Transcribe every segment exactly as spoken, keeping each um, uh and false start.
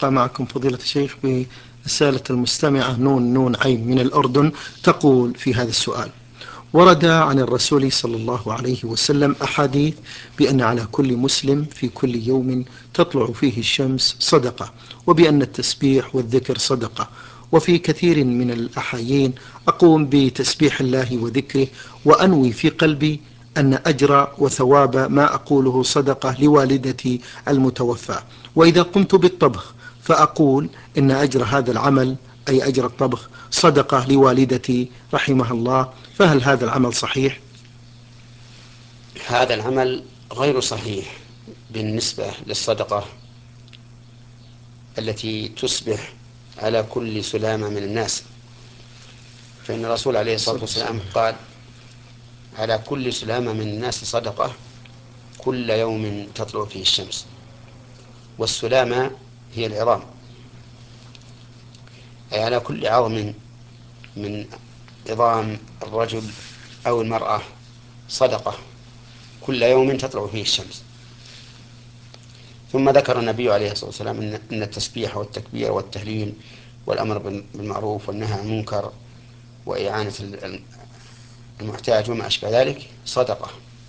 اللقاء معكم فضيلة الشيخ برسالة المستمعة نون نون عين من الأردن، تقول في هذا السؤال: ورد عن الرسول صلى الله عليه وسلم أحاديث بأن على كل مسلم في كل يوم تطلع فيه الشمس صدقة، وبأن التسبيح والذكر صدقة، وفي كثير من الأحايين أقوم بتسبيح الله وذكره وأنوي في قلبي أن أجر وثواب ما أقوله صدقة لوالدتي المتوفى، وإذا قمت بالطبخ فأقول إن أجر هذا العمل أي أجر الطبخ صدقة لوالدتي رحمها الله، فهل هذا العمل صحيح؟ هذا العمل غير صحيح بالنسبة للصدقة التي تصبح على كل سلامة من الناس، فإن الرسول عليه الصلاة والسلام قال: على كل سلامة من الناس صدقة كل يوم تطلع فيه الشمس. والسلامة هي العظام، أي على كل عظم من عظام الرجل أو المرأة صدقة كل يوم تطلع فيه الشمس. ثم ذكر النبي عليه الصلاة والسلام أن التسبيح والتكبير والتهليل والأمر بالمعروف والنهي عن المنكر وإعانة المحتاج وما أشبه ذلك صدقة.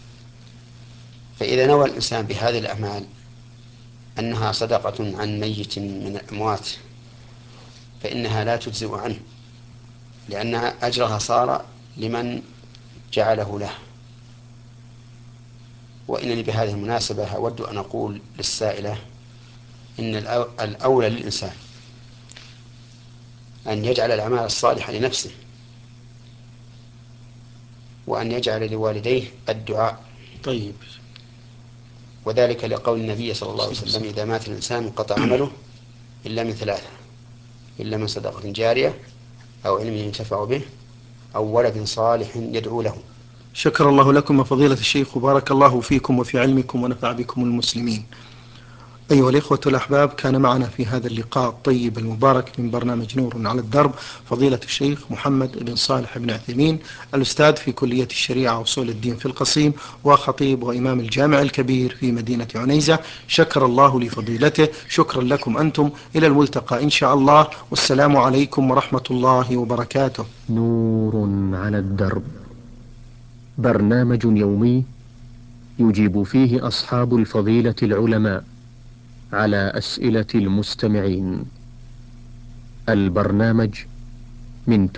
فإذا نوى الإنسان بهذه الأعمال أنها صدقة عن ميت من الأموات فإنها لا تجزئ عنه، لأنها أجرها صار لمن جعله له. وإنني بهذه المناسبة أود أن أقول للسائلة إن الأولى للإنسان أن يجعل الأعمال الصالحة لنفسه، وأن يجعل لوالديه الدعاء. طيب. وذلك لقول النبي صلى الله عليه وسلم: إذا مات الإنسان انقطع عمله إلا من ثلاثة: إلا من صدقة جارية أو علم ينتفع به أو ولد صالح يدعو له. شكر الله لكم فضيلة الشيخ وبارك الله فيكم وفي علمكم ونفع بكم المسلمين. أيها الإخوة الأحباب، كان معنا في هذا اللقاء الطيب المبارك من برنامج نور على الدرب فضيلة الشيخ محمد بن صالح بن عثيمين، الأستاذ في كلية الشريعة وأصول الدين في القصيم، وخطيب وإمام الجامع الكبير في مدينة عنيزة. شكر الله لفضيلته، شكرا لكم أنتم، إلى الملتقى إن شاء الله، والسلام عليكم ورحمة الله وبركاته. نور على الدرب، برنامج يومي يجيب فيه أصحاب الفضيلة العلماء على أسئلة المستمعين. البرنامج من